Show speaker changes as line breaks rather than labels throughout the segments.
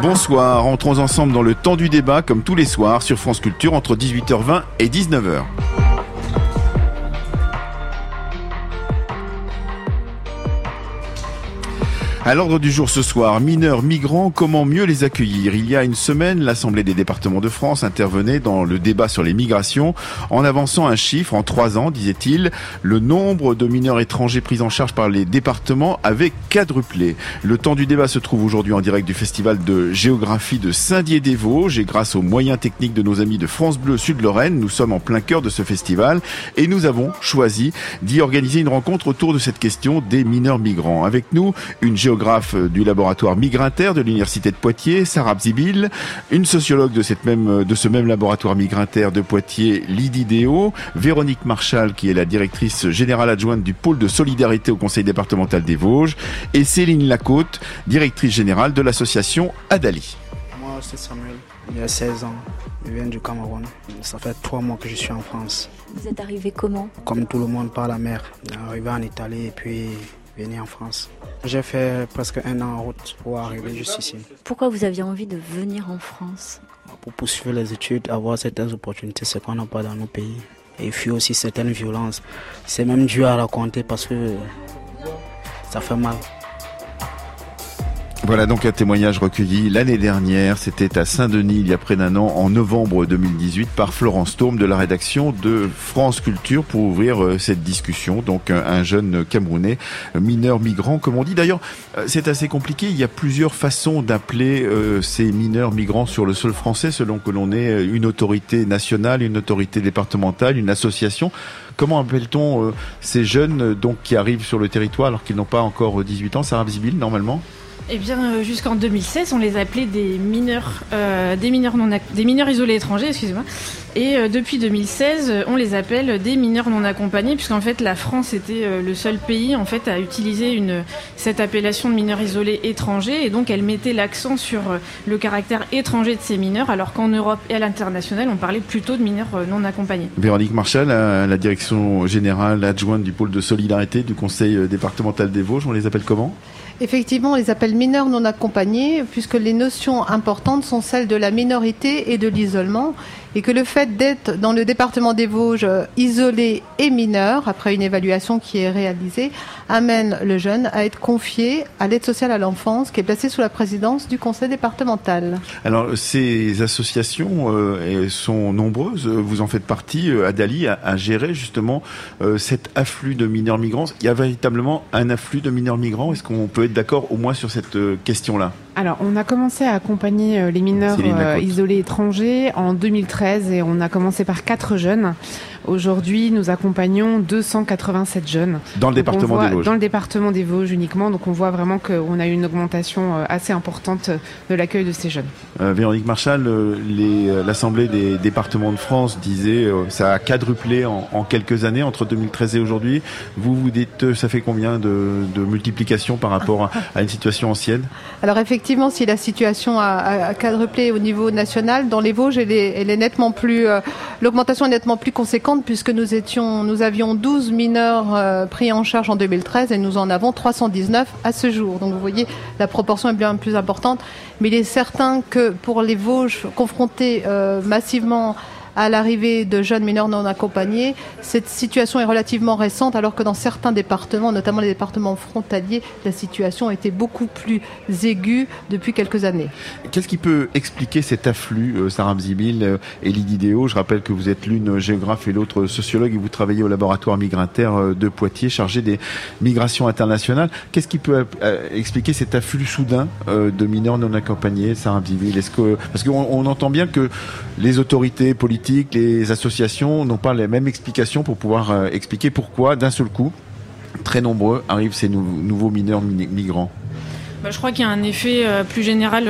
Bonsoir, entrons ensemble dans le temps du débat comme tous les soirs sur France Culture entre 18h20 et 19h. À l'ordre du jour ce soir, mineurs migrants, comment mieux les accueillir ? Il y a une semaine, l'Assemblée des départements de France intervenait dans le débat sur les migrations en avançant un chiffre. En 3 ans, disait-il, le nombre de mineurs étrangers pris en charge par les départements avait quadruplé. Le temps du débat se trouve aujourd'hui en direct du Festival de géographie de Saint-Dié-des-Vosges et grâce aux moyens techniques de nos amis de France Bleu Sud-Lorraine, nous sommes en plein cœur de ce festival et nous avons choisi d'y organiser une rencontre autour de cette question des mineurs migrants. Avec nous, une géographe du laboratoire Migrinter de l'Université de Poitiers, Sarah Bzibil, une sociologue de ce même laboratoire Migrinter de Poitiers, Lydie Déo, Véronique Marchal, qui est la directrice générale adjointe du pôle de solidarité au Conseil départemental des Vosges, et Céline Lacôte, directrice générale de l'association Adali.
Moi, c'est Samuel, il y a 16 ans, je viens du Cameroun. Ça fait 3 mois que je suis en France.
Vous êtes arrivé comment ?
Comme tout le monde par la mer, arrivé en Italie et puis venu en France. J'ai fait presque 1 an en route pour arriver juste ici.
Pourquoi vous aviez envie de venir en France ?
Pour poursuivre les études, avoir certaines opportunités, ce qu'on n'a pas dans nos pays. Et fuir aussi certaines violences. C'est même dur à raconter parce que ça fait mal.
Voilà donc un témoignage recueilli l'année dernière, c'était à Saint-Denis il y a près d'1 an, en novembre 2018, par Florence Thaume de la rédaction de France Culture pour ouvrir cette discussion. Donc un jeune Camerounais, mineur migrant comme on dit. D'ailleurs, c'est assez compliqué, il y a plusieurs façons d'appeler ces mineurs migrants sur le sol français selon que l'on est une autorité nationale, une autorité départementale, une association. Comment appelle-t-on ces jeunes donc qui arrivent sur le territoire alors qu'ils n'ont pas encore 18 ans, Sarah Bzibil, normalement ?
Eh bien, jusqu'en 2016, on les appelait des mineurs isolés étrangers, excusez-moi. Et depuis 2016, on les appelle des mineurs non accompagnés, puisqu'en fait, la France était le seul pays en fait à utiliser cette appellation de mineurs isolés étrangers, et donc elle mettait l'accent sur le caractère étranger de ces mineurs, alors qu'en Europe et à l'international, on parlait plutôt de mineurs non accompagnés.
Véronique Marchal, la direction générale adjointe du pôle de solidarité du Conseil départemental des Vosges, on les appelle comment ?
Effectivement, on les appelle mineurs non accompagnés, puisque les notions importantes sont celles de la minorité et de l'isolement, et que le fait d'être dans le département des Vosges isolé et mineur, après une évaluation qui est réalisée, amène le jeune à être confié à l'aide sociale à l'enfance, qui est placée sous la présidence du conseil départemental. Alors, ces associations sont nombreuses, vous en faites partie, Adali, à gérer justement cet afflux de mineurs migrants. Il y a véritablement un afflux de mineurs migrants, est-ce qu'on peut être d'accord au moins sur cette question-là ?
Alors, on a commencé à accompagner les mineurs isolés étrangers en 2013 et on a commencé par 4 jeunes. Aujourd'hui, nous accompagnons 287 jeunes.
Dans le département des Vosges.
Dans le département des Vosges uniquement. Donc, on voit vraiment qu'on a eu une augmentation assez importante de l'accueil de ces jeunes.
Véronique Marchal, l'Assemblée des départements de France disait ça a quadruplé en quelques années entre 2013 et aujourd'hui. Vous dites ça fait combien de multiplication par rapport à une situation ancienne ?
Alors effectivement, si la situation a quadruplé au niveau national, dans les Vosges, elle est nettement plus, l'augmentation est nettement plus conséquente puisque nous avions 12 mineurs pris en charge en 2013 et nous en avons 319 à ce jour. Donc vous voyez, la proportion est bien plus importante. Mais il est certain que pour les Vosges confrontés massivement à l'arrivée de jeunes mineurs non accompagnés, cette situation est relativement récente, alors que dans certains départements, notamment les départements frontaliers, la situation était beaucoup plus aiguë depuis quelques années.
Qu'est-ce qui peut expliquer cet afflux, Sarah Bzibil et Lydie Déo ? Je rappelle que vous êtes l'une géographe et l'autre sociologue et vous travaillez au laboratoire Migrinter de Poitiers, chargé des migrations internationales. Qu'est-ce qui peut expliquer cet afflux soudain de mineurs non accompagnés, Sarah Bzibil ? Parce qu'on entend bien que les autorités politiques, les associations n'ont pas les mêmes explications pour pouvoir expliquer pourquoi, d'un seul coup, très nombreux arrivent ces nouveaux mineurs migrants.
Je crois qu'il y a un effet plus général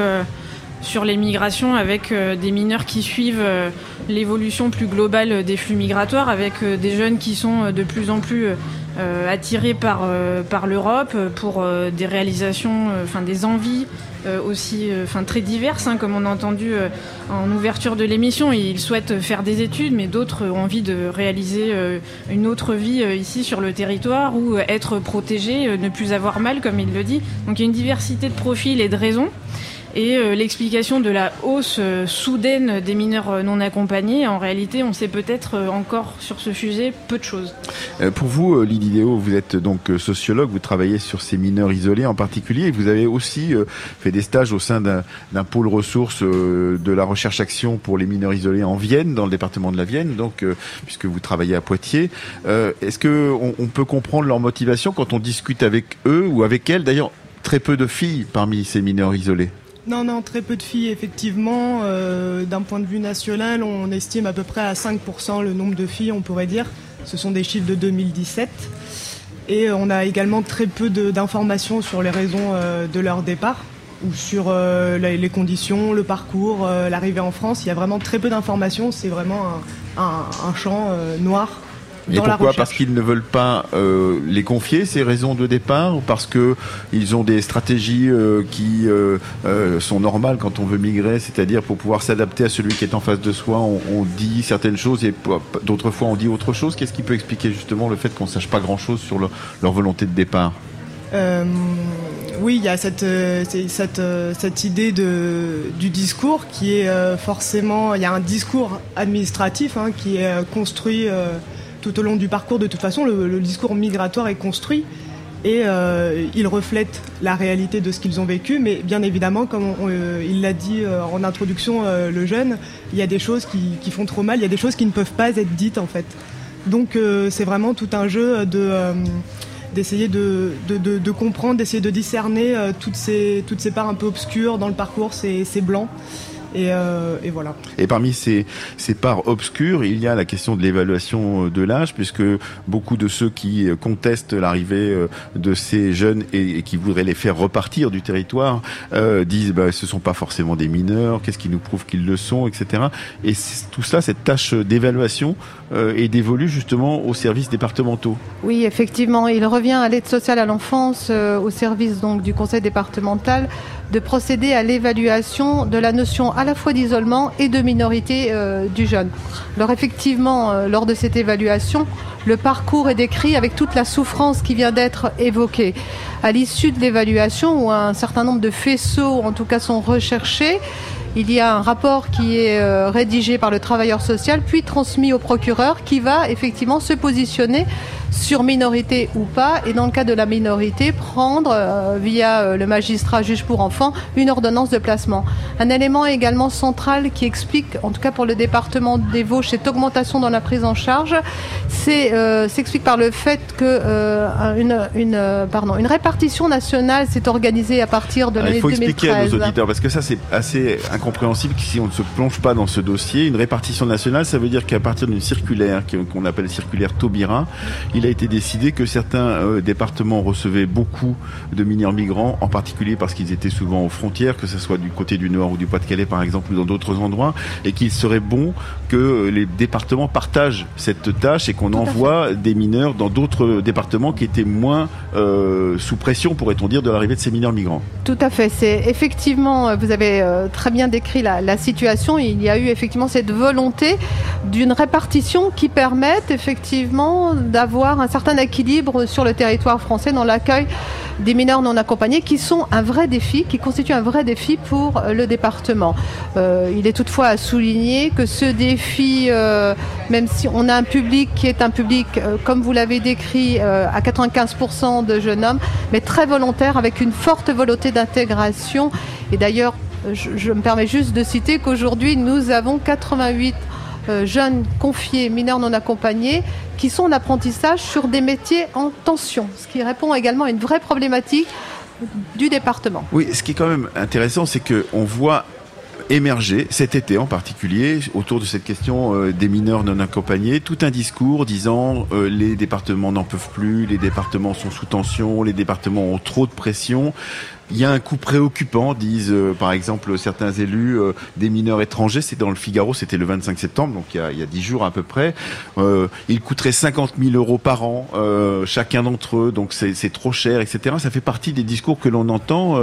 sur les migrations avec des mineurs qui suivent l'évolution plus globale des flux migratoires, avec des jeunes qui sont de plus en plus attirés par l'Europe pour des réalisations, des envies aussi très diverses, comme on a entendu en ouverture de l'émission. Ils souhaitent faire des études, mais d'autres ont envie de réaliser une autre vie ici sur le territoire ou être protégés, ne plus avoir mal, comme il le dit. Donc il y a une diversité de profils et de raisons. Et l'explication de la hausse soudaine des mineurs non accompagnés, en réalité, on sait peut-être encore sur ce sujet peu de choses.
Pour vous, Lydie Déo, vous êtes donc sociologue, vous travaillez sur ces mineurs isolés en particulier, et vous avez aussi fait des stages au sein d'un pôle ressources de la recherche-action pour les mineurs isolés en Vienne, dans le département de la Vienne, donc puisque vous travaillez à Poitiers. Est-ce qu'on peut comprendre leur motivation quand on discute avec eux ou avec elles? D'ailleurs, très peu de filles parmi ces mineurs isolés.
Non, très peu de filles, effectivement. D'un point de vue national, on estime à peu près à 5% le nombre de filles, on pourrait dire. Ce sont des chiffres de 2017. Et on a également très peu d'informations sur les raisons de leur départ ou sur les conditions, le parcours, l'arrivée en France. Il y a vraiment très peu d'informations. C'est vraiment un champ noir.
Et pourquoi ? Parce qu'ils ne veulent pas les confier, ces raisons de départ, ou parce qu'ils ont des stratégies qui sont normales quand on veut migrer, c'est-à-dire pour pouvoir s'adapter à celui qui est en face de soi, on dit certaines choses et d'autres fois on dit autre chose. Qu'est-ce qui peut expliquer justement le fait qu'on ne sache pas grand-chose sur leur volonté de départ ?
Oui, il y a cette idée du discours qui est forcément... Il y a un discours administratif qui est construit... tout au long du parcours. De toute façon, le discours migratoire est construit et il reflète la réalité de ce qu'ils ont vécu, mais bien évidemment, comme il l'a dit en introduction, le jeune, il y a des choses qui font trop mal, il y a des choses qui ne peuvent pas être dites en fait. Donc c'est vraiment tout un jeu d'essayer de comprendre, d'essayer de discerner toutes ces parts un peu obscures dans le parcours, ces blancs. Et voilà. Et
parmi ces parts obscures, il y a la question de l'évaluation de l'âge, puisque beaucoup de ceux qui contestent l'arrivée de ces jeunes et qui voudraient les faire repartir du territoire disent ce sont pas forcément des mineurs, qu'est-ce qui nous prouve qu'ils le sont, etc. Et tout ça, cette tâche d'évaluation est dévolue justement aux services départementaux.
Oui, effectivement, il revient à l'aide sociale à l'enfance, au service donc du conseil départemental, de procéder à l'évaluation de la notion à la fois d'isolement et de minorité du jeune. Alors effectivement, lors de cette évaluation, le parcours est décrit avec toute la souffrance qui vient d'être évoquée. À l'issue de l'évaluation, où un certain nombre de faisceaux, en tout cas, sont recherchés, il y a un rapport qui est rédigé par le travailleur social, puis transmis au procureur, qui va effectivement se positionner sur minorité ou pas, et dans le cas de la minorité, prendre via le magistrat juge pour enfants une ordonnance de placement. Un élément également central qui explique, en tout cas pour le département des Vosges, cette augmentation dans la prise en charge, s'explique par le fait que une répartition nationale s'est organisée à partir de l'année 2013.
Il faut expliquer à nos auditeurs, parce que ça c'est assez incompréhensible si on ne se plonge pas dans ce dossier. Une répartition nationale, ça veut dire qu'à partir d'une circulaire qu'on appelle circulaire Taubira, il a été décidé que certains départements recevaient beaucoup de mineurs migrants, en particulier parce qu'ils étaient souvent aux frontières, que ce soit du côté du Nord ou du Pas-de-Calais par exemple, ou dans d'autres endroits, et qu'il serait bon que les départements partagent cette tâche et qu'on envoie des mineurs dans d'autres départements qui étaient moins sous pression, pourrait-on dire, de l'arrivée de ces mineurs migrants.
Tout à fait. C'est effectivement, vous avez très bien décrit la situation. Il y a eu effectivement cette volonté d'une répartition qui permette effectivement d'avoir un certain équilibre sur le territoire français dans l'accueil des mineurs non accompagnés, qui sont un vrai défi, qui constituent un vrai défi pour le département. Il est toutefois à souligner que ce défi, même si on a un public qui est un public, comme vous l'avez décrit, à 95% de jeunes hommes, mais très volontaire, avec une forte volonté d'intégration. Et d'ailleurs, je me permets juste de citer qu'aujourd'hui, nous avons 88 jeunes confiés, mineurs non accompagnés, qui sont en apprentissage sur des métiers en tension, ce qui répond également à une vraie problématique du département.
Oui, ce qui est quand même intéressant, c'est qu'on voit émerger cet été en particulier autour de cette question des mineurs non accompagnés, tout un discours disant les départements n'en peuvent plus, les départements sont sous tension, les départements ont trop de pression. Il y a un coût préoccupant, disent par exemple certains élus, des mineurs étrangers. C'est dans le Figaro, c'était le 25 septembre, donc il y a 10 jours à peu près. Il coûterait 50 000 € par an, chacun d'entre eux, donc c'est trop cher, etc. Ça fait partie des discours que l'on entend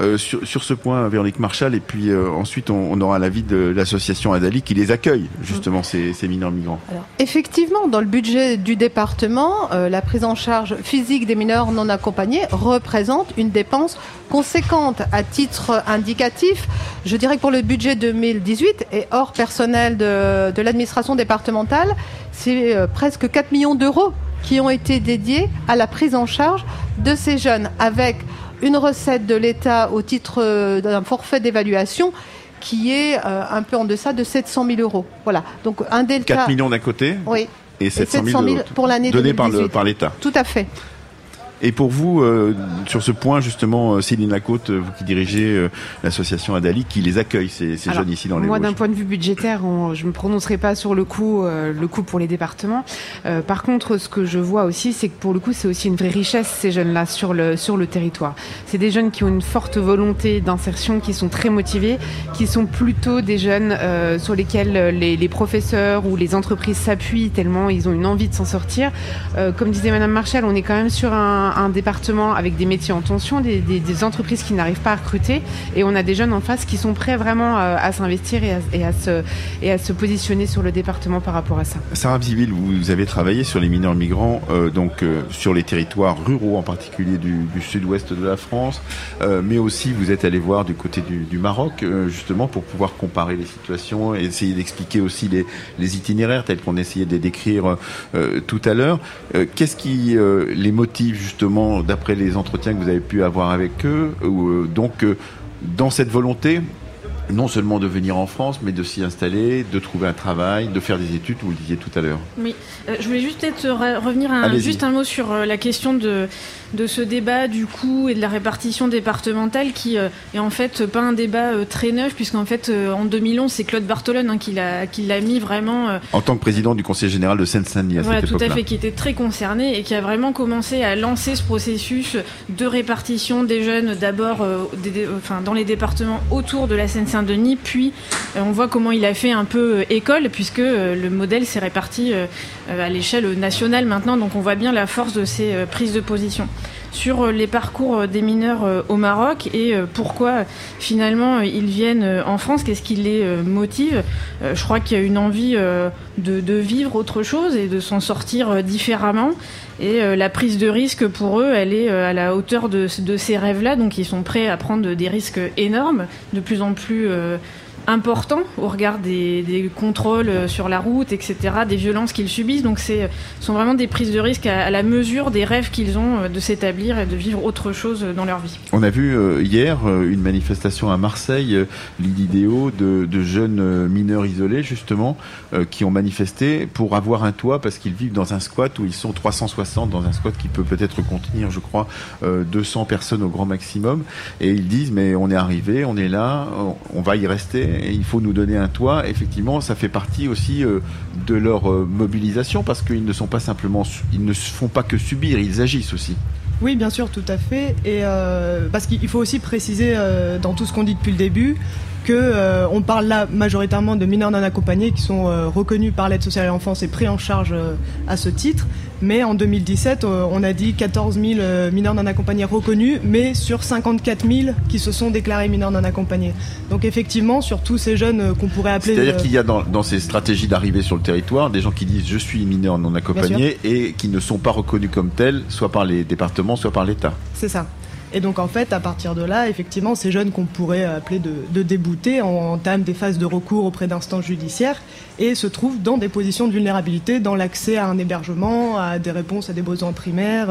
sur ce point, Véronique Marchal. Et puis ensuite, on aura l'avis de l'association Adali qui les accueille, justement, ces mineurs migrants.
Alors, effectivement, dans le budget du département, la prise en charge physique des mineurs non accompagnés représente une dépense conséquente. À titre indicatif, je dirais que pour le budget 2018 et hors personnel de l'administration départementale, c'est presque 4 millions d'euros qui ont été dédiés à la prise en charge de ces jeunes, avec une recette de l'État au titre d'un forfait d'évaluation qui est un peu en deçà de 700 000 euros. Voilà. Donc un delta.
4 millions d'un côté.
Oui.
Et 700 000
pour l'année
donnés
2018.
par l'État.
Tout à fait.
Et pour vous, sur ce point justement, Céline Lacôte, vous qui dirigez l'association Adali, qui les accueille, ces jeunes ici dans les
Moi,
Vosges.
d'un point de vue budgétaire, je ne me prononcerai pas sur le coût pour les départements. Par contre, ce que je vois aussi, c'est que pour le coup, c'est aussi une vraie richesse, ces jeunes-là, sur le territoire. C'est des jeunes qui ont une forte volonté d'insertion, qui sont très motivés, qui sont plutôt des jeunes sur lesquels les professeurs ou les entreprises s'appuient tellement ils ont une envie de s'en sortir. Comme disait Madame Marchal, on est quand même sur un département avec des métiers en tension, des entreprises qui n'arrivent pas à recruter, et on a des jeunes en face qui sont prêts vraiment à s'investir et à se positionner sur le département par rapport à ça.
Sarah Bzibil, vous avez travaillé sur les mineurs migrants, sur les territoires ruraux en particulier du sud-ouest de la France, mais aussi vous êtes allé voir du côté du Maroc, justement pour pouvoir comparer les situations et essayer d'expliquer aussi les itinéraires tels qu'on essayait de les décrire tout à l'heure. Qu'est-ce qui les motive justement, d'après les entretiens que vous avez pu avoir avec eux, dans cette volonté non seulement de venir en France, mais de s'y installer, de trouver un travail, de faire des études, vous le disiez tout à l'heure.
Oui, je voulais juste peut-être revenir juste un mot sur la question de ce débat du coût et de la répartition départementale qui est en fait pas un débat très neuf, puisqu'en fait en 2011 c'est Claude Bartholone qui l'a mis vraiment
en tant que président du Conseil général de Seine-Saint-Denis à cette époque-là.
Tout à fait, qui était très concerné et qui a vraiment commencé à lancer ce processus de répartition des jeunes d'abord dans les départements autour de la Seine-Saint-Denis, puis on voit comment il a fait un peu école, puisque le modèle s'est réparti à l'échelle nationale maintenant, donc on voit bien la force de ces prises de position. Sur les parcours des mineurs au Maroc et pourquoi finalement ils viennent en France, qu'est-ce qui les motive. Je crois qu'il y a une envie de vivre autre chose et de s'en sortir différemment. Et la prise de risque pour eux, elle est à la hauteur de ces rêves-là. Donc ils sont prêts à prendre des risques énormes, de plus en plus important au regard des contrôles sur la route, etc., des violences qu'ils subissent. Donc ce sont vraiment des prises de risque à la mesure des rêves qu'ils ont de s'établir et de vivre autre chose dans leur vie.
On a vu hier une manifestation à Marseille, l'idéo de jeunes mineurs isolés justement qui ont manifesté pour avoir un toit parce qu'ils vivent dans un squat où ils sont 360 dans un squat qui peut peut-être contenir, je crois, 200 personnes au grand maximum, et ils disent mais on est arrivé, on est là, on va y rester. Et il faut nous donner un toit. Effectivement, ça fait partie aussi de leur mobilisation parce qu'ils ne sont pas simplement, ils ne font pas que subir, ils agissent aussi.
Oui, bien sûr, tout à fait. Et parce qu'il faut aussi préciser dans tout ce qu'on dit depuis le début que on parle là majoritairement de mineurs non accompagnés qui sont reconnus par l'aide sociale à l'enfance et pris en charge à ce titre. Mais en 2017, on a dit 14 000 mineurs non accompagnés reconnus, mais sur 54 000 qui se sont déclarés mineurs non accompagnés. Donc effectivement, sur tous ces jeunes qu'on pourrait appeler...
C'est-à-dire qu'il y a dans ces stratégies d'arrivée sur le territoire, des gens qui disent « je suis mineur non accompagné » et qui ne sont pas reconnus comme tels, soit par les départements, soit par l'État.
C'est ça. Et donc en fait, à partir de là, effectivement, ces jeunes qu'on pourrait appeler de déboutés entament des phases de recours auprès d'instances judiciaires et se trouvent dans des positions de vulnérabilité, dans l'accès à un hébergement, à des réponses à des besoins primaires,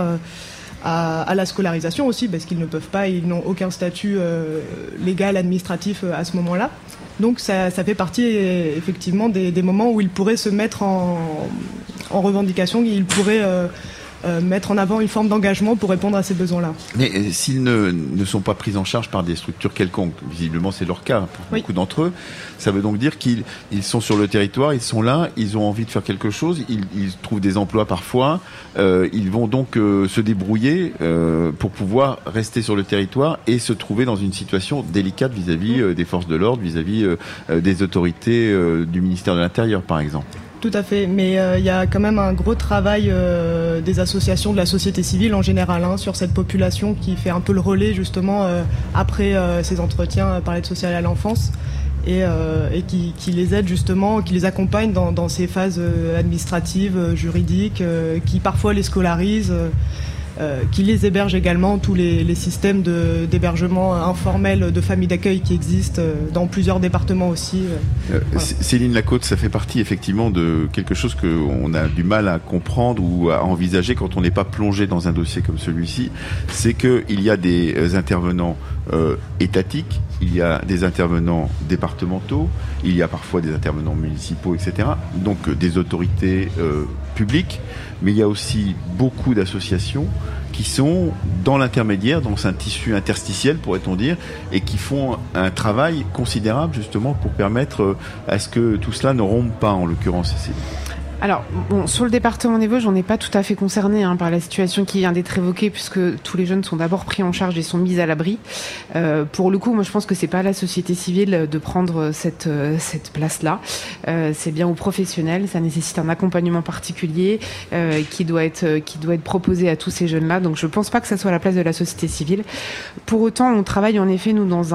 à la scolarisation aussi, parce qu'ils ne peuvent pas, ils n'ont aucun statut légal, administratif à ce moment-là. Donc ça fait partie effectivement des moments où ils pourraient se mettre en revendication, ils pourraient... mettre en avant une forme d'engagement pour répondre à ces besoins-là.
Mais s'ils ne sont pas pris en charge par des structures quelconques, visiblement c'est leur cas pour beaucoup d'entre eux, ça veut donc dire qu'ils sont sur le territoire, ils sont là, ils ont envie de faire quelque chose, ils trouvent des emplois parfois, ils vont donc se débrouiller pour pouvoir rester sur le territoire et se trouver dans une situation délicate vis-à-vis des forces de l'ordre, vis-à-vis des autorités du ministère de l'Intérieur par exemple.
Tout à fait, mais il y a quand même un gros travail des associations de la société civile en général sur cette population qui fait un peu le relais justement après ces entretiens par l'aide sociale à l'enfance et qui les aide justement, qui les accompagne dans ces phases administratives, juridiques, qui parfois les scolarisent. qui les héberge également, tous les systèmes d'hébergement informel de familles d'accueil qui existent dans plusieurs départements aussi.
Voilà. Céline Lacôte, ça fait partie effectivement de quelque chose qu'on a du mal à comprendre ou à envisager quand on n'est pas plongé dans un dossier comme celui-ci. C'est qu'il y a des intervenants étatiques, il y a des intervenants départementaux, il y a parfois des intervenants municipaux, etc. Donc des autorités publiques, mais il y a aussi beaucoup d'associations qui sont dans l'intermédiaire, dans un tissu interstitiel, pourrait-on dire, et qui font un travail considérable justement pour permettre à ce que tout cela ne rompe pas, en l'occurrence.
Alors, bon, sur le département des Vosges, on n'est pas tout à fait concerné par la situation qui vient d'être évoquée, puisque tous les jeunes sont d'abord pris en charge et sont mis à l'abri. Pour le coup, moi, je pense que c'est pas à la société civile de prendre cette place-là. C'est bien aux professionnels. Ça nécessite un accompagnement particulier qui doit être proposé à tous ces jeunes-là. Donc, je pense pas que ça soit à la place de la société civile. Pour autant, on travaille en effet nous dans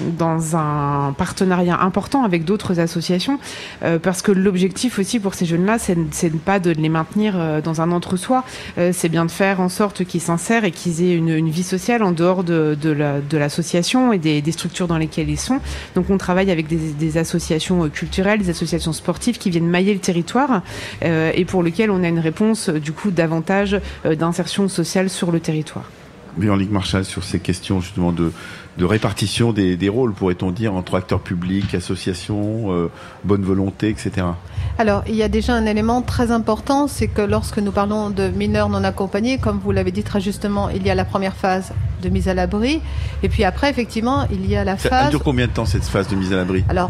un partenariat important avec d'autres associations, parce que l'objectif aussi pour ces jeunes-là, c'est pas de les maintenir dans un entre-soi, c'est bien de faire en sorte qu'ils s'insèrent et qu'ils aient une vie sociale en dehors de l'association et des structures dans lesquelles ils sont. Donc on travaille avec des associations culturelles, des associations sportives qui viennent mailler le territoire et pour lesquelles on a une réponse du coup davantage d'insertion sociale sur le territoire.
Véronique Marchal, sur ces questions justement de répartition des rôles, pourrait-on dire, entre acteurs publics, associations, bonne volonté, etc.
Alors, il y a déjà un élément très important, c'est que lorsque nous parlons de mineurs non accompagnés, comme vous l'avez dit très justement, il y a la première phase de mise à l'abri, et puis après, effectivement, il y a la phase...
Ça dure combien de temps, cette phase de mise à l'abri ?
Alors,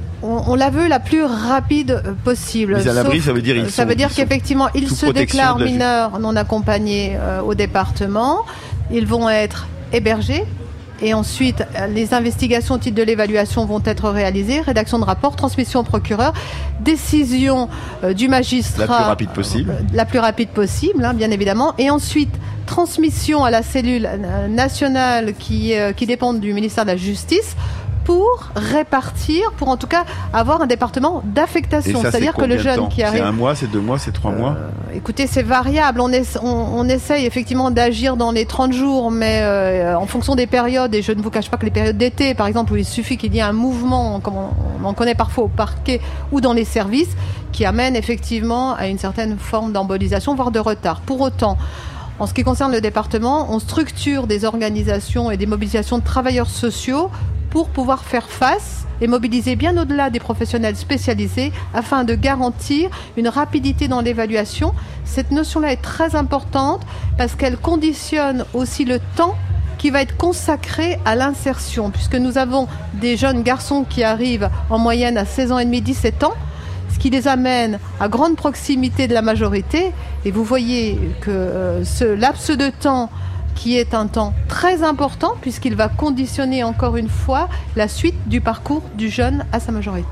on la veut la plus rapide possible.
Mise à l'abri, ça veut dire
qu'effectivement, ils se déclarent mineurs non accompagnés au département, ils vont être hébergés, et ensuite, les investigations au titre de l'évaluation vont être réalisées, rédaction de rapport, transmission au procureur, décision du magistrat...
La plus rapide possible.
La plus rapide possible, bien évidemment. Et ensuite, transmission à la cellule nationale qui dépend du ministère de la Justice pour répartir, pour en tout cas avoir un département d'affectation. C'est-à-dire que le jeune qui arrive...
C'est 1 mois, c'est 2 mois, c'est 3 mois
Écoutez, c'est variable. On essaye effectivement d'agir dans les 30 jours, mais en fonction des périodes, et je ne vous cache pas que les périodes d'été, par exemple, où il suffit qu'il y ait un mouvement, comme on en connaît parfois au parquet ou dans les services, qui amène effectivement à une certaine forme d'embolisation, voire de retard. Pour autant, en ce qui concerne le département, on structure des organisations et des mobilisations de travailleurs sociaux pour pouvoir faire face et mobiliser bien au-delà des professionnels spécialisés afin de garantir une rapidité dans l'évaluation. Cette notion-là est très importante parce qu'elle conditionne aussi le temps qui va être consacré à l'insertion, puisque nous avons des jeunes garçons qui arrivent en moyenne à 16 ans et demi, 17 ans, ce qui les amène à grande proximité de la majorité. Et vous voyez que ce laps de temps qui est un temps très important puisqu'il va conditionner encore une fois la suite du parcours du jeune à sa majorité.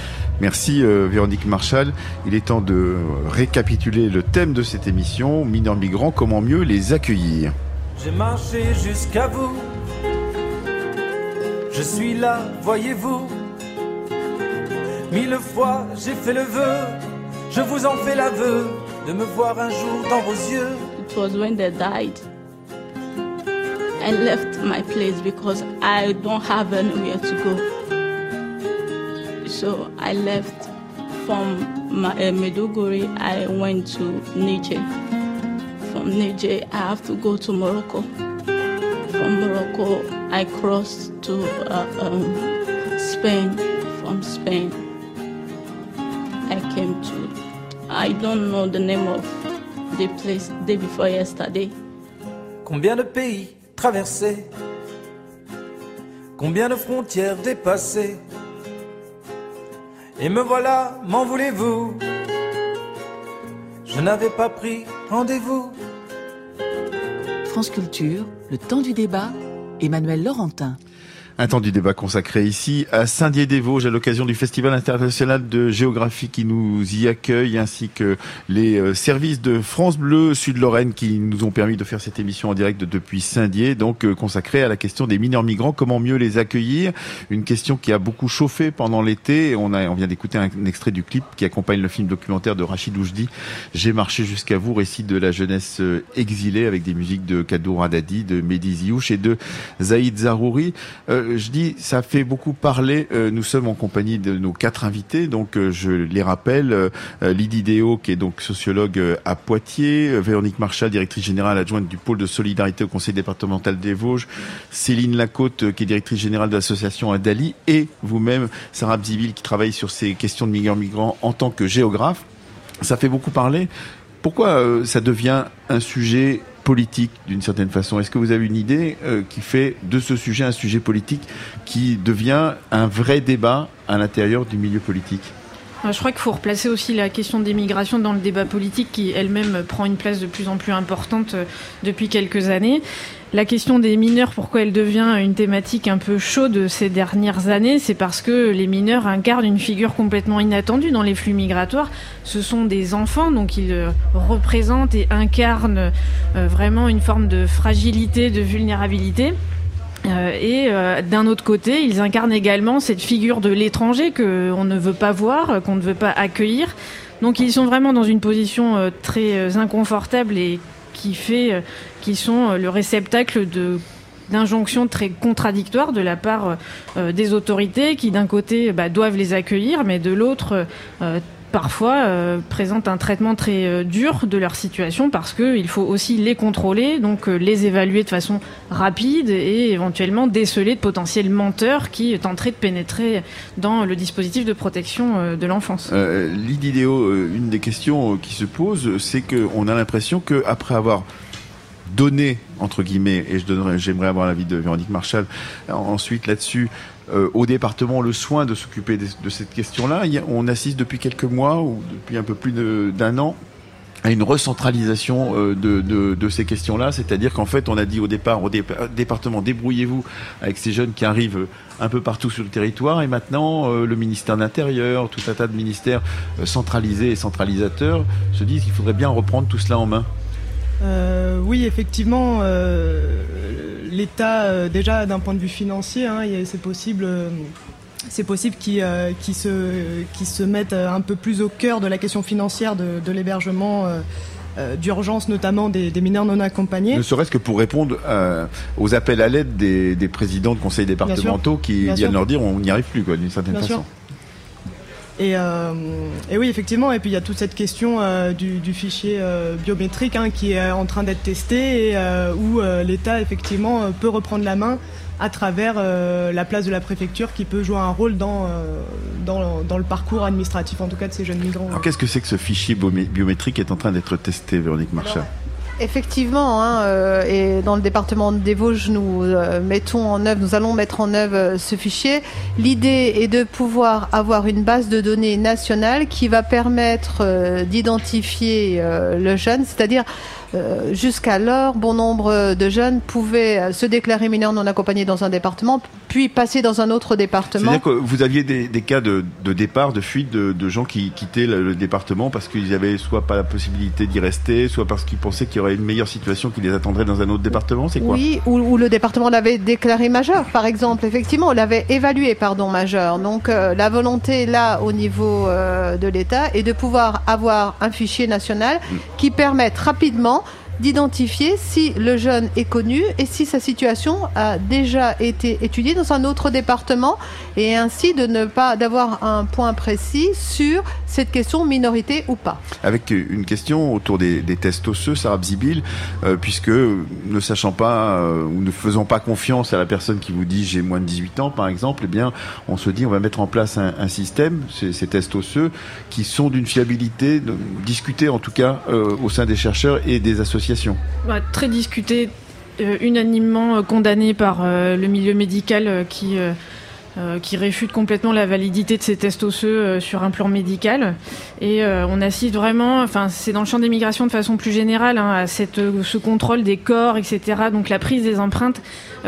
Merci Véronique Marchal. Il est temps de récapituler le thème de cette émission, mineurs migrants, comment mieux les accueillir.
J'ai marché jusqu'à vous, je suis là, voyez-vous. 1000 fois j'ai fait le vœu, je vous en fais l'aveu, de me voir un jour dans vos yeux.
It was when they died. I left my place because I don't have anywhere to go. So I left from Maiduguri, I went to Niger. From Niger, I have to go to Morocco. From Morocco, I crossed to Spain. From Spain, I came to, I don't know the name of the place, day before yesterday.
Combien de pays traversés, combien de frontières dépassées, et me voilà, m'en voulez-vous? Je n'avais pas pris rendez-vous.
France Culture, le temps du débat, Emmanuel Laurentin.
Un temps du débat consacré ici à Saint-Dié-des-Vosges à l'occasion du Festival international de géographie qui nous y accueille, ainsi que les services de France Bleu Sud-Lorraine qui nous ont permis de faire cette émission en direct depuis Saint-Dié, donc consacrée à la question des mineurs migrants, comment mieux les accueillir. Une question qui a beaucoup chauffé pendant l'été. On vient d'écouter un extrait du clip qui accompagne le film documentaire de Rachid Oujdi, J'ai marché jusqu'à vous, récit de la jeunesse exilée avec des musiques de Kadour Haddadi, de Mehdi Ziyouch et de Zaïd Zarouri. Je dis, ça fait beaucoup parler. Nous sommes en compagnie de nos 4 invités, donc je les rappelle. Lydie Déo, qui est donc sociologue à Poitiers, Véronique Marchal, directrice générale adjointe du pôle de solidarité au conseil départemental des Vosges, Céline Lacôte, qui est directrice générale de l'association Adali, et vous-même, Sarah Bzibil, qui travaille sur ces questions de migrants en tant que géographe. Ça fait beaucoup parler. Pourquoi ça devient un sujet politique d'une certaine façon? Est-ce que vous avez une idée qui fait de ce sujet un sujet politique qui devient un vrai débat à l'intérieur du milieu politique?
Je crois qu'il faut replacer aussi la question des migrations dans le débat politique qui elle-même prend une place de plus en plus importante depuis quelques années. La question des mineurs, pourquoi elle devient une thématique un peu chaude ces dernières années, c'est parce que les mineurs incarnent une figure complètement inattendue dans les flux migratoires. Ce sont des enfants, donc ils représentent et incarnent vraiment une forme de fragilité, de vulnérabilité. D'un autre côté, ils incarnent également cette figure de l'étranger qu'on ne veut pas voir, qu'on ne veut pas accueillir. Donc ils sont vraiment dans une position très inconfortable et qui fait qu'ils sont le réceptacle d'injonctions très contradictoires de la part des autorités qui d'un côté doivent les accueillir, mais de l'autre parfois présentent un traitement très dur de leur situation parce qu'il faut aussi les contrôler, donc les évaluer de façon rapide et éventuellement déceler de potentiels menteurs qui tenteraient de pénétrer dans le dispositif de protection de l'enfance.
Lydie Déo, une des questions qui se pose, c'est qu'on a l'impression qu'après avoir donné, entre guillemets, et j'aimerais avoir l'avis de Véronique Marchal ensuite là-dessus, au département le soin de s'occuper de cette question-là, on assiste depuis quelques mois ou depuis un peu plus d'un an à une recentralisation de ces questions-là, c'est-à-dire qu'en fait on a dit au département débrouillez-vous avec ces jeunes qui arrivent un peu partout sur le territoire, et maintenant le ministère de l'Intérieur, tout un tas de ministères centralisés et centralisateurs se disent qu'il faudrait bien reprendre tout cela en main.
Oui, effectivement, l'État, déjà d'un point de vue financier, c'est possible qu'ils se mettent un peu plus au cœur de la question financière de l'hébergement d'urgence, notamment des mineurs non accompagnés. Ne
serait-ce que pour répondre aux appels à l'aide des présidents de conseils départementaux qui viennent leur dire on n'y arrive plus, d'une certaine façon. Sûr.
Et oui, effectivement, et puis il y a toute cette question du fichier biométrique qui est en train d'être testé et où l'État, effectivement, peut reprendre la main à travers la place de la préfecture qui peut jouer un rôle dans le parcours administratif, en tout cas de ces jeunes migrants.
Alors qu'est-ce que c'est que ce fichier biométrique qui est en train d'être testé, Véronique Marchal?
Effectivement, et dans le département des Vosges, nous allons mettre en œuvre ce fichier. L'idée est de pouvoir avoir une base de données nationale qui va permettre d'identifier le jeune, c'est-à-dire jusqu'alors, bon nombre de jeunes pouvaient se déclarer mineurs non accompagnés dans un département, puis passer dans un autre département.
C'est-à-dire que vous aviez des cas de départ, de fuite de gens qui quittaient le département parce qu'ils n'avaient soit pas la possibilité d'y rester, soit parce qu'ils pensaient qu'il y aurait une meilleure situation qui les attendrait dans un autre département, c'est quoi?
Oui, ou le département l'avait déclaré majeur, par exemple. Effectivement, on l'avait évalué, majeur. Donc la volonté là, au niveau de l'État, est de pouvoir avoir un fichier national qui permette rapidement d'identifier si le jeune est connu et si sa situation a déjà été étudiée dans un autre département, et ainsi d'avoir un point précis sur cette question minorité ou pas.
Avec une question autour des tests osseux, Sarah Bzibil, puisque ne sachant pas ou ne faisant pas confiance à la personne qui vous dit j'ai moins de 18 ans par exemple, eh bien on se dit on va mettre en place un système, ces tests osseux qui sont d'une fiabilité discutée en tout cas au sein des chercheurs et des associations.
Très discuté, unanimement condamné par le milieu médical qui qui réfute complètement la validité de ces tests osseux sur un plan médical. Et on assiste vraiment, c'est dans le champ des migrations de façon plus générale, à ce contrôle des corps, etc. Donc la prise des empreintes,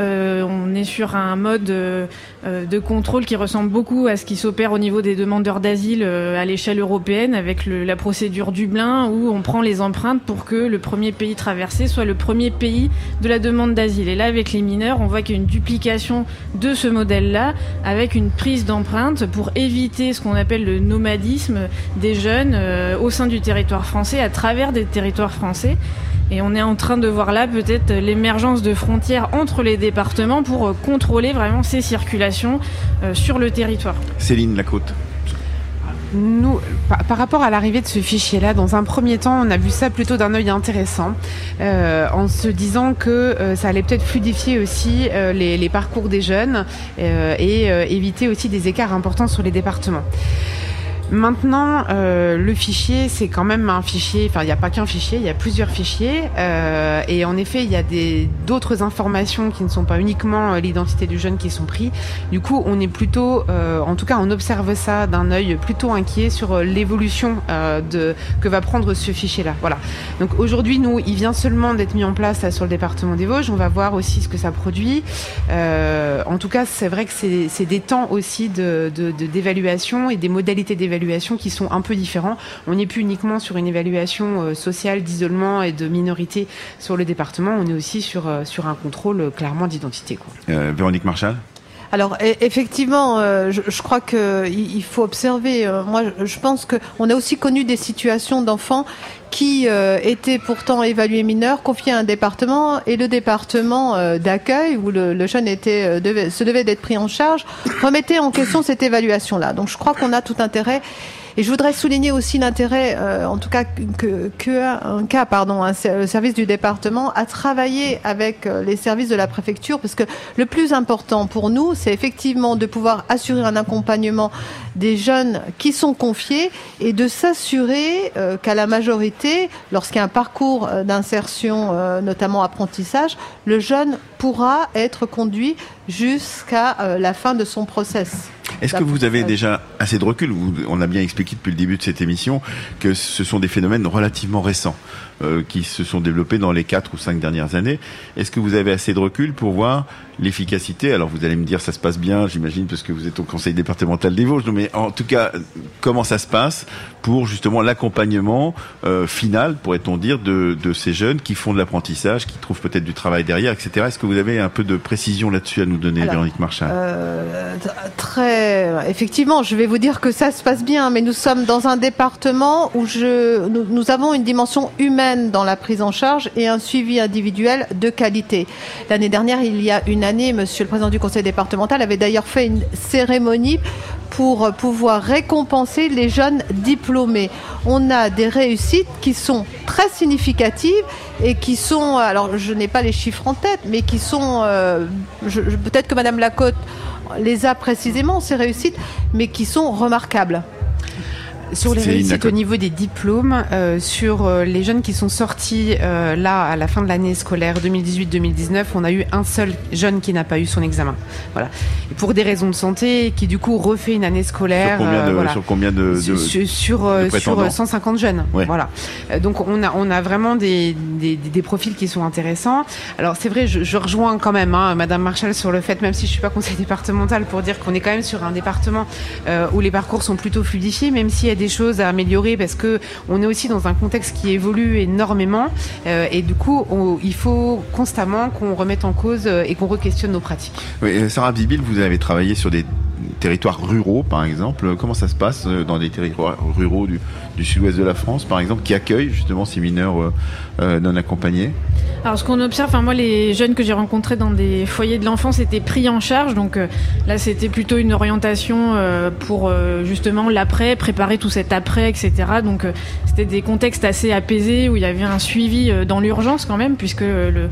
on est sur un mode de contrôle qui ressemble beaucoup à ce qui s'opère au niveau des demandeurs d'asile à l'échelle européenne, avec la procédure Dublin, où on prend les empreintes pour que le premier pays traversé soit le premier pays de la demande d'asile. Et là, avec les mineurs, on voit qu'il y a une duplication de ce modèle-là, avec une prise d'empreintes pour éviter ce qu'on appelle le nomadisme des jeunes au sein du territoire français, à travers des territoires français. Et on est en train de voir là peut-être l'émergence de frontières entre les départements pour contrôler vraiment ces circulations sur le territoire.
Céline Lacôte.
Nous, par rapport à l'arrivée de ce fichier-là, dans un premier temps, on a vu ça plutôt d'un œil intéressant, en se disant que ça allait peut-être fluidifier aussi les parcours des jeunes et éviter aussi des écarts importants sur les départements. Maintenant, le fichier, c'est quand même un fichier, il n'y a pas qu'un fichier, il y a plusieurs fichiers, et en effet, il y a d'autres informations qui ne sont pas uniquement l'identité du jeune qui sont pris. Du coup, on est plutôt, en tout cas, on observe ça d'un œil plutôt inquiet sur l'évolution que va prendre ce fichier-là. Voilà. Donc aujourd'hui, nous, il vient seulement d'être mis en place là, sur le département des Vosges. On va voir aussi ce que ça produit. En tout cas, c'est vrai que c'est des temps aussi d'évaluation et des modalités d'évaluation qui sont un peu différents. On n'est plus uniquement sur une évaluation sociale d'isolement et de minorité sur le département, on est aussi sur un contrôle clairement d'identité.
Véronique Marchal.
Alors effectivement, je crois qu'il faut observer. Moi, je pense qu'on a aussi connu des situations d'enfants qui étaient pourtant évalués mineurs, confiés à un département, et le département d'accueil où le jeune se devait d'être pris en charge remettait en question cette évaluation-là. Donc je crois qu'on a tout intérêt. Et je voudrais souligner aussi l'intérêt, en tout cas, le service du département a travaillé avec les services de la préfecture, parce que le plus important pour nous, c'est effectivement de pouvoir assurer un accompagnement des jeunes qui sont confiés et de s'assurer qu'à la majorité, lorsqu'il y a un parcours d'insertion, notamment apprentissage, le jeune pourra être conduit jusqu'à la fin de son process.
Est-ce que vous avez déjà assez de recul ? On a bien expliqué depuis le début de cette émission que ce sont des phénomènes relativement récents qui se sont développés dans les 4 ou 5 dernières années. Est-ce que vous avez assez de recul pour voir l'efficacité ? Alors vous allez me dire ça se passe bien, j'imagine, parce que vous êtes au conseil départemental des Vosges, mais en tout cas, comment ça se passe pour justement l'accompagnement final, pourrait-on dire, de ces jeunes qui font de l'apprentissage, qui trouvent peut-être du travail derrière, etc. Est-ce que vous avez un peu de précision là-dessus à nous donner, Véronique Marchal ?
Effectivement, je vais vous dire que ça se passe bien, mais nous sommes dans un département où nous avons une dimension humaine dans la prise en charge et un suivi individuel de qualité. L'année dernière, il y a une année, monsieur le président du conseil départemental avait d'ailleurs fait une cérémonie pour pouvoir récompenser les jeunes diplômés. On a des réussites qui sont très significatives et qui sont, alors je n'ai pas les chiffres en tête, mais qui sont, peut-être que Madame Lacôte les a précisément, ces réussites, mais qui sont remarquables.
Sur les réussites au niveau des diplômes, sur les jeunes qui sont sortis là à la fin de l'année scolaire 2018-2019, on a eu un seul jeune qui n'a pas eu son examen. Voilà. Et pour des raisons de santé, qui du coup refait une année scolaire.
Sur combien de
sur 150 jeunes.
Ouais.
Voilà. Donc on a vraiment des profils qui sont intéressants. Alors c'est vrai, je rejoins quand même Madame Marchal sur le fait, même si je suis pas conseil départemental, pour dire qu'on est quand même sur un département où les parcours sont plutôt fluidifiés, même s'il y a des choses à améliorer, parce que on est aussi dans un contexte qui évolue énormément et du coup il faut constamment qu'on remette en cause et qu'on re-questionne nos pratiques.
Oui, Sarah Bibil, vous avez travaillé sur des territoires ruraux, par exemple. Comment ça se passe dans des territoires ruraux du sud-ouest de la France, par exemple, qui accueillent justement ces mineurs non accompagnés ?
Alors ce qu'on observe, moi les jeunes que j'ai rencontrés dans des foyers de l'enfance étaient pris en charge, donc là c'était plutôt une orientation pour justement l'après, préparer tout cet après, etc. Donc c'était des contextes assez apaisés où il y avait un suivi dans l'urgence quand même, puisque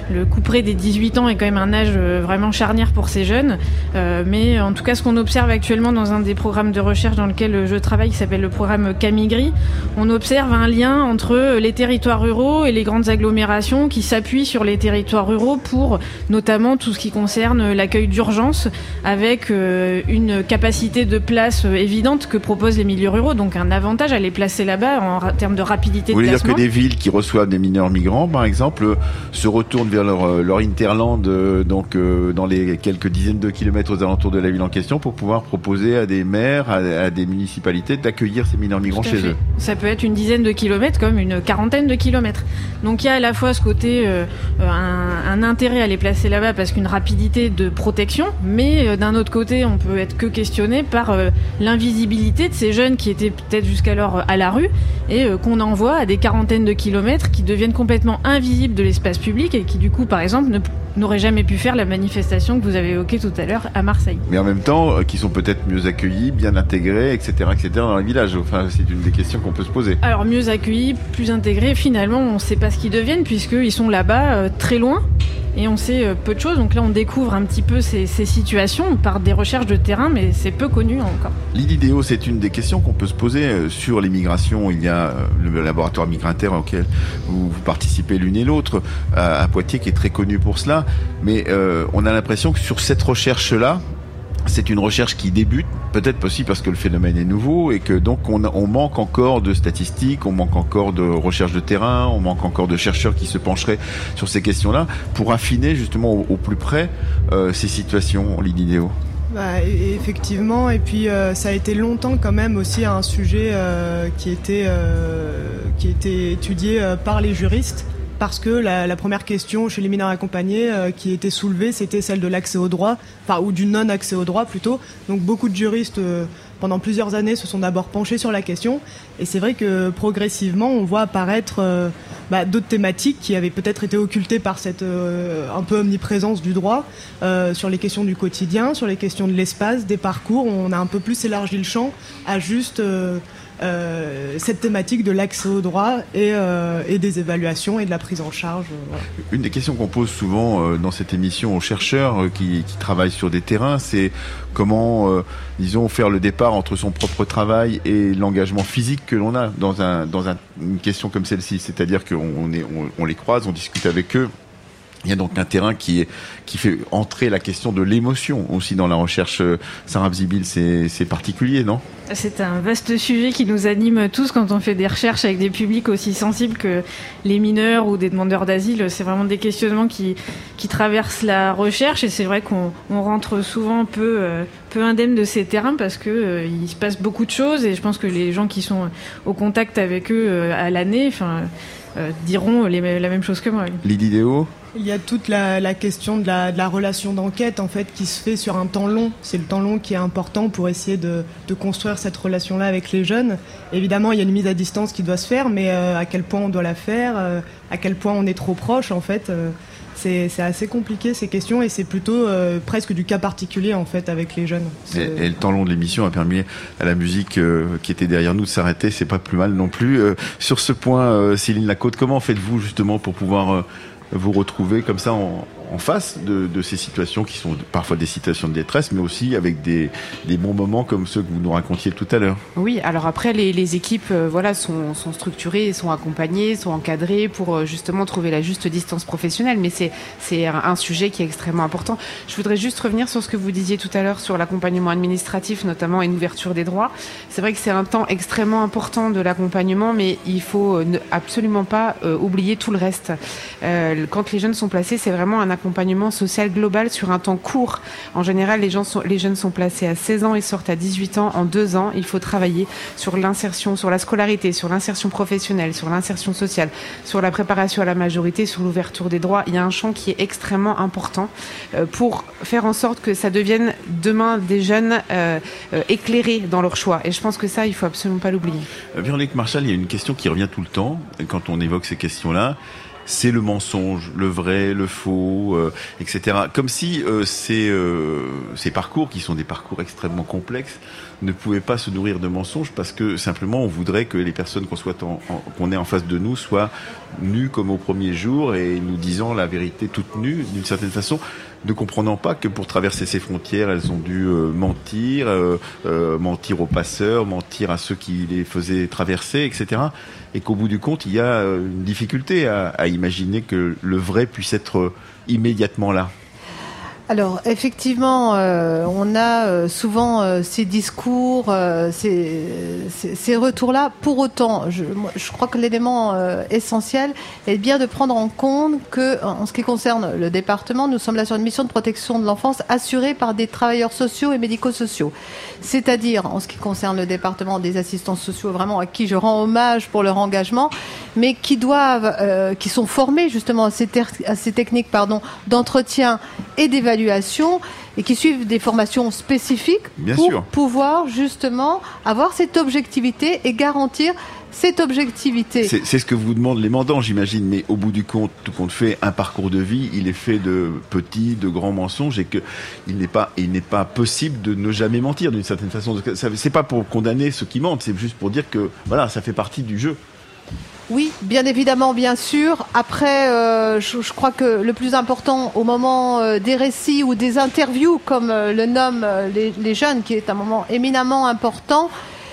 le couperet des 18 ans est quand même un âge vraiment charnière pour ces jeunes. Mais en tout cas, ce qu'on observe actuellement dans un des programmes de recherche dans lequel je travaille, qui s'appelle le programme Camigri, on observe un lien entre les territoires ruraux et les grandes agglomérations qui s'appuient sur les territoires ruraux pour notamment tout ce qui concerne l'accueil d'urgence, avec une capacité de place évidente que proposent les milieux ruraux, donc un avantage à les placer là-bas en termes de rapidité de placement. Vous voulez
dire que des villes qui reçoivent des mineurs migrants, par exemple, se retournent vers leur hinterland, dans les quelques dizaines de kilomètres aux alentours de la ville en question, pour pouvoir proposer à des maires, à des municipalités d'accueillir ces mineurs migrants chez eux.
Ça peut être une dizaine de kilomètres comme une quarantaine de kilomètres. Donc il y a à la fois ce côté un intérêt à les placer là-bas parce qu'une rapidité de protection, mais d'un autre côté on peut être que questionné par l'invisibilité de ces jeunes qui étaient peut-être jusqu'alors à la rue et qu'on envoie à des quarantaines de kilomètres qui deviennent complètement invisibles de l'espace public et qui du coup par exemple n'auraient jamais pu faire la manifestation que vous avez évoquée tout à l'heure à Marseille.
Mais en même temps, qui sont peut-être mieux accueillis, bien intégrés, etc. dans les villages. Enfin, c'est une des questions qu'on peut se poser.
Alors mieux accueillis, plus intégrés, finalement on ne sait pas ce qu'ils deviennent puisqu'ils sont là-bas très loin. Et on sait peu de choses, donc là on découvre un petit peu ces situations par des recherches de terrain, mais c'est peu connu encore.
L'IDIDEO, c'est une des questions qu'on peut se poser sur les migrations. Il y a le laboratoire Migrinter auquel vous participez l'une et l'autre, à Poitiers, qui est très connu pour cela. Mais on a l'impression que sur cette recherche-là, c'est une recherche qui débute, peut-être aussi parce que le phénomène est nouveau et que donc on manque encore de statistiques, on manque encore de recherche de terrain, on manque encore de chercheurs qui se pencheraient sur ces questions-là pour affiner justement au plus près ces situations, l'IDIDEO.
Effectivement, et puis ça a été longtemps quand même aussi un sujet qui était étudié par les juristes. Parce que la première question chez les mineurs accompagnés qui était soulevée, c'était celle de l'accès au droit, ou du non-accès au droit plutôt. Donc beaucoup de juristes, pendant plusieurs années, se sont d'abord penchés sur la question. Et c'est vrai que progressivement, on voit apparaître d'autres thématiques qui avaient peut-être été occultées par cette un peu omniprésence du droit, sur les questions du quotidien, sur les questions de l'espace, des parcours. On a un peu plus élargi le champ à juste... cette thématique de l'accès au droit et des évaluations et de la prise en charge. Voilà.
Une des questions qu'on pose souvent dans cette émission aux chercheurs qui travaillent sur des terrains, c'est comment, disons, faire le départ entre son propre travail et l'engagement physique que l'on a dans une question comme celle-ci. C'est-à-dire qu'on les croise, on discute avec eux. Il y a donc un terrain qui fait entrer la question de l'émotion aussi dans la recherche. Sarah Bzibil, c'est particulier, non ?
C'est un vaste sujet qui nous anime tous quand on fait des recherches avec des publics aussi sensibles que les mineurs ou des demandeurs d'asile. C'est vraiment des questionnements qui traversent la recherche et c'est vrai qu'on rentre souvent peu indemne de ces terrains parce que il se passe beaucoup de choses et je pense que les gens qui sont au contact avec eux à l'année, diront la même chose que moi.
L'IDIDEO ?
Il y a toute la question de la relation d'enquête en fait qui se fait sur un temps long. C'est le temps long qui est important pour essayer de construire cette relation-là avec les jeunes. Évidemment, il y a une mise à distance qui doit se faire, mais à quel point on doit la faire, à quel point on est trop proche en fait. C'est assez compliqué ces questions et c'est plutôt presque du cas particulier en fait avec les jeunes.
Et le temps long de l'émission a permis à la musique qui était derrière nous de s'arrêter, c'est pas plus mal non plus. Sur ce point, Céline Lacôte, comment faites-vous justement pour pouvoir vous retrouver comme ça en face de ces situations qui sont parfois des situations de détresse, mais aussi avec des bons moments comme ceux que vous nous racontiez tout à l'heure.
Oui, alors après les équipes sont structurées, sont accompagnées, sont encadrées pour justement trouver la juste distance professionnelle, mais c'est un sujet qui est extrêmement important. Je voudrais juste revenir sur ce que vous disiez tout à l'heure sur l'accompagnement administratif notamment et une ouverture des droits. C'est vrai que c'est un temps extrêmement important de l'accompagnement, mais il faut absolument pas oublier tout le reste. Quand les jeunes sont placés, c'est vraiment un accompagnement social global sur un temps court. En général, les jeunes sont placés à 16 ans et sortent à 18 ans. En 2 ans, il faut travailler sur l'insertion, sur la scolarité, sur l'insertion professionnelle, sur l'insertion sociale, sur la préparation à la majorité, sur l'ouverture des droits. Il y a un champ qui est extrêmement important pour faire en sorte que ça devienne demain des jeunes éclairés dans leur choix. Et je pense que ça, il faut absolument pas l'oublier.
Véronique Marchal, il y a une question qui revient tout le temps quand on évoque ces questions-là. C'est le mensonge, le vrai, le faux, etc. Comme si ces parcours, qui sont des parcours extrêmement complexes, ne pouvait pas se nourrir de mensonges parce que simplement on voudrait que les personnes qu'on ait en face de nous soient nues comme au premier jour et nous disant la vérité toute nue d'une certaine façon, ne comprenant pas que pour traverser ces frontières, elles ont dû mentir aux passeurs, mentir à ceux qui les faisaient traverser, etc. Et qu'au bout du compte, il y a une difficulté à imaginer que le vrai puisse être immédiatement là.
Alors effectivement, on a souvent ces discours, ces retours-là. Pour autant, je crois que l'élément essentiel est bien de prendre en compte que, en ce qui concerne le département, nous sommes là sur une mission de protection de l'enfance assurée par des travailleurs sociaux et médico-sociaux. C'est-à-dire, en ce qui concerne le département, des assistants sociaux, vraiment à qui je rends hommage pour leur engagement, mais qui sont formés justement à ces techniques, d'entretien et d'évaluation, et qui suivent des formations spécifiques pouvoir justement avoir cette objectivité et garantir cette objectivité.
C'est ce que vous demandent les mandants, j'imagine, mais au bout du compte, tout compte fait, un parcours de vie, il est fait de petits, de grands mensonges, et que il n'est pas possible de ne jamais mentir d'une certaine façon. C'est pas pour condamner ceux qui mentent, c'est juste pour dire que voilà, ça fait partie du jeu.
Oui, bien évidemment, bien sûr. Après, je crois que le plus important au moment des récits ou des interviews, comme le nomment les jeunes, qui est un moment éminemment important,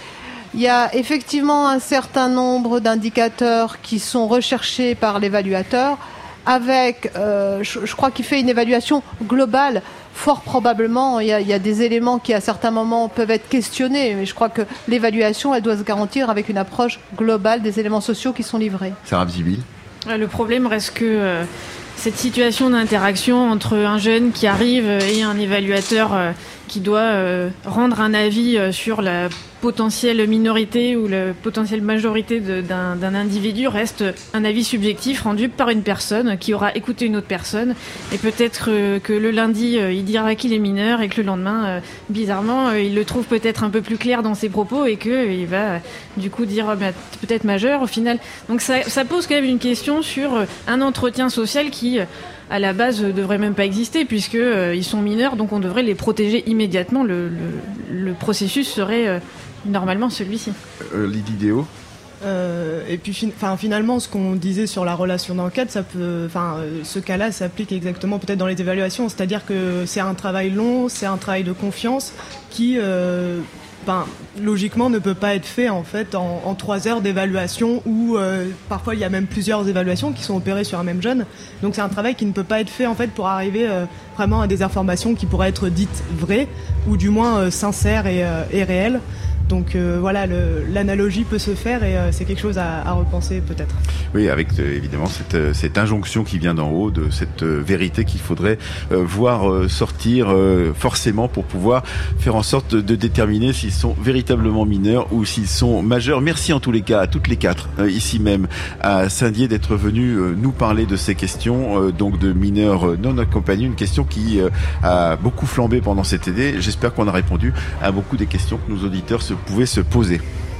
il y a effectivement un certain nombre d'indicateurs qui sont recherchés par l'évaluateur, avec, je crois qu'il fait une évaluation globale. Fort probablement, il y a des éléments qui, à certains moments, peuvent être questionnés, mais je crois que l'évaluation, elle doit se garantir avec une approche globale des éléments sociaux qui sont livrés.
Sarah Bzibil.
Le problème reste que cette situation d'interaction entre un jeune qui arrive et un évaluateur qui doit rendre un avis sur la potentielle minorité ou la potentielle majorité d'un individu reste un avis subjectif rendu par une personne qui aura écouté une autre personne, et peut-être que le lundi il dira qu'il est mineur et que le lendemain bizarrement il le trouve peut-être un peu plus clair dans ses propos et qu'il va du coup dire peut-être majeur au final. Donc ça pose quand même une question sur un entretien social qui à la base devrait même pas exister puisque ils sont mineurs, donc on devrait les protéger immédiatement. Le processus serait normalement celui-ci.
Lydie Déo.
Et puis finalement, ce qu'on disait sur la relation d'enquête, ce cas-là s'applique exactement peut-être dans les évaluations, c'est-à-dire que c'est un travail long, c'est un travail de confiance qui logiquement ne peut pas être fait en fait en 3 heures d'évaluation où parfois il y a même plusieurs évaluations qui sont opérées sur un même jeune. Donc c'est un travail qui ne peut pas être fait en fait pour arriver vraiment à des informations qui pourraient être dites vraies ou du moins sincères et réelles. Donc voilà, l'analogie peut se faire et c'est quelque chose à repenser peut-être.
Oui, avec évidemment cette injonction qui vient d'en haut, de cette vérité qu'il faudrait voir sortir forcément pour pouvoir faire en sorte de déterminer s'ils sont véritablement mineurs ou s'ils sont majeurs. Merci en tous les cas à toutes les 4 ici même à Saint-Dié d'être venus nous parler de ces questions donc de mineurs non accompagnés, une question qui a beaucoup flambé pendant cet été. J'espère qu'on a répondu à beaucoup des questions que nos auditeurs pouvaient se poser.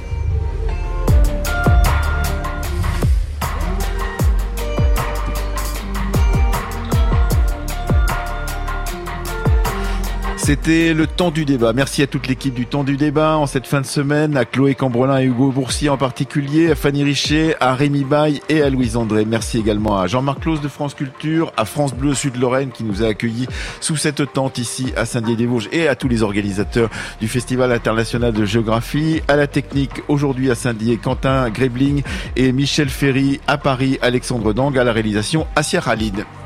C'était le temps du débat. Merci à toute l'équipe du temps du débat en cette fin de semaine, à Chloé Cambrelin et Hugo Boursier en particulier, à Fanny Richet, à Rémi Baille et à Louise André. Merci également à Jean-Marc Claus de France Culture, à France Bleu Sud-Lorraine qui nous a accueillis sous cette tente ici à Saint-Dié-des-Vosges et à tous les organisateurs du Festival international de géographie, à la technique aujourd'hui à Saint-Dié, Quentin Grebling et Michel Ferry, à Paris, Alexandre Dang, à la réalisation Assia Khalid.